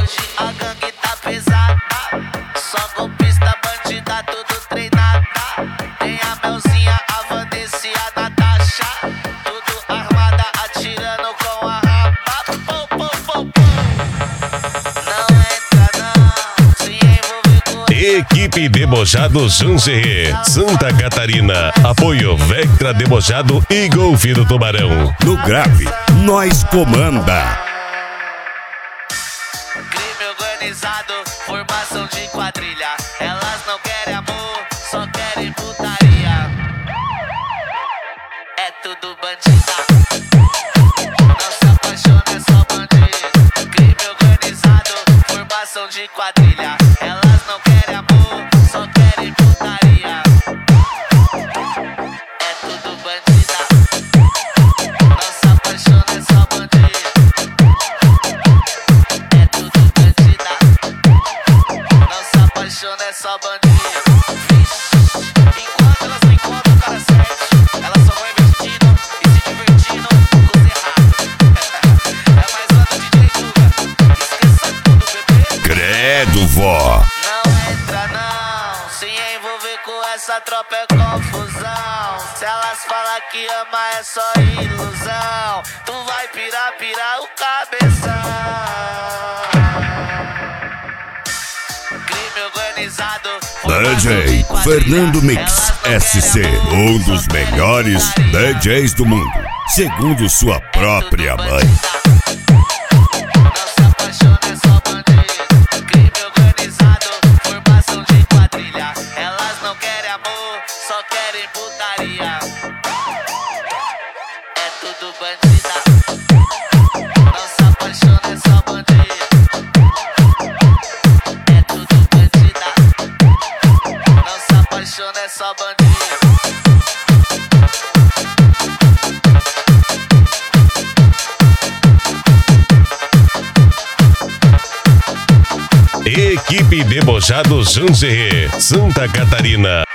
hoje a gangue tá pesada. Só golpista, bandida, tudo treinada. Tem a Melzinha, a Vanessa e a Natasha. Tudo armada, atirando com a rapa. Pô, pô, pô, pô. Não entra não, se envolver com Equipe Debochado Juncerê, Santa Catarina. Apoio Vectra Debochado e Golfe do Tubarão. No grave, nós comanda. crime organizado, formação de quadrilha. Elas não querem amor, só querem putaria. É tudo bandida. Não se apaixona, é só bandido. Crime organizado, formação de quadrilha. Elas não querem amor, só querem putaria. É tudo bandida. Não se apaixona, é só bandido. É tudo bandida. Não se apaixona, é só bandido. Enquanto elas não encontram o cara certo, elas só vão investindo e se divertindo com os errados. É mais uma do DJ Tuga. Esqueça tudo, bebê. Credo, vó. Não entra não, se envolver com essa tropa é confusão. Se elas falar que ama é só ilusão. Tu vai pirar o cabeção. Crime organizado, DJ Fernando Mix SC, um dos melhores DJs do mundo, segundo sua própria mãe. Não se apaixona, é só bandido. Crime organizado, formação de quadrilha. Elas não querem amor, só querem putaria. É tudo bandida. Não se apaixona, é só bandido. É tudo bandida. Não se apaixona, é só bandido. Equipe Debochado Juncerê, Santa Catarina.